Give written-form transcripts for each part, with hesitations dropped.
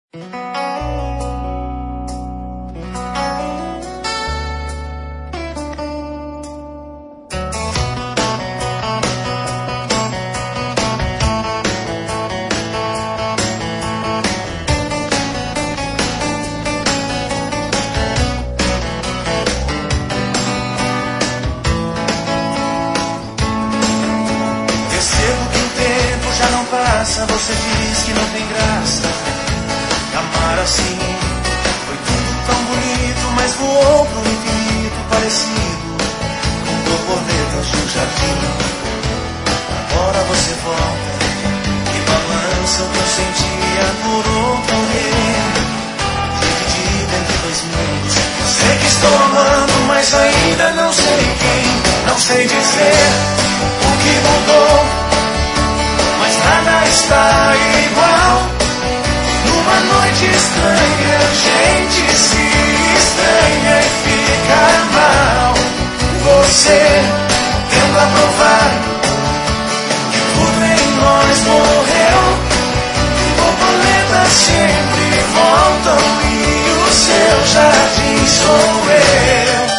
Você diz que não tem graça. Amar assim foi tudo tão bonito, mas voou pro infinito, parecido com borboletas do jardim. Agora você volta e balança o que eu sentia por outro alguém, dividido entre dois mundos. Sei que estou amando, mas ainda não sei quem. Não sei dizer o que mudou, mas nada está igual. Numa noite estranha, a gente se estranha e fica mal. Você tenta provar que tudo em nós morreu. Borboletas sempre voltam e o seu jardim sou eu.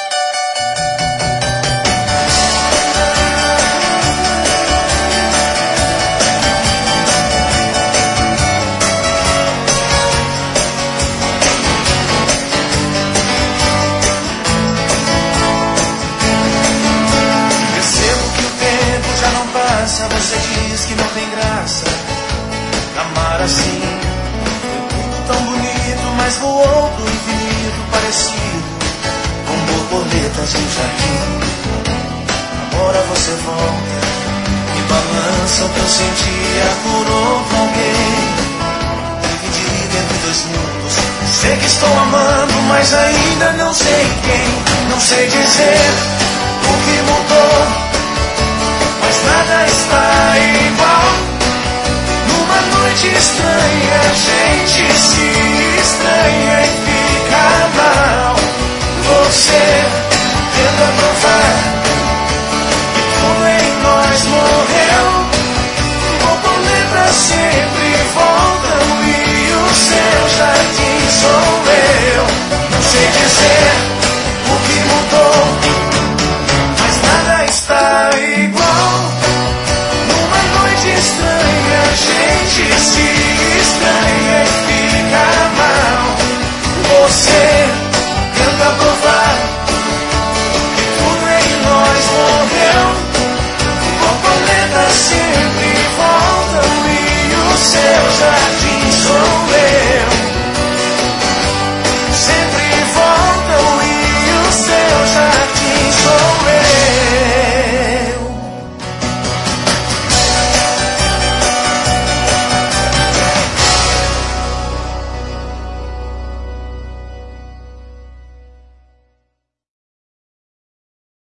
Você diz que não tem graça. Amar assim foi tudo tão bonito, mas voou pro infinito, parecido com borboletas no jardim. Agora você volta e balança o que eu sentia por outro alguém, dividido entre dois mundos. Sei que estou amando, mas ainda não sei quem. Não sei dizer o que mudou, mas nada está igual. Numa noite estranha,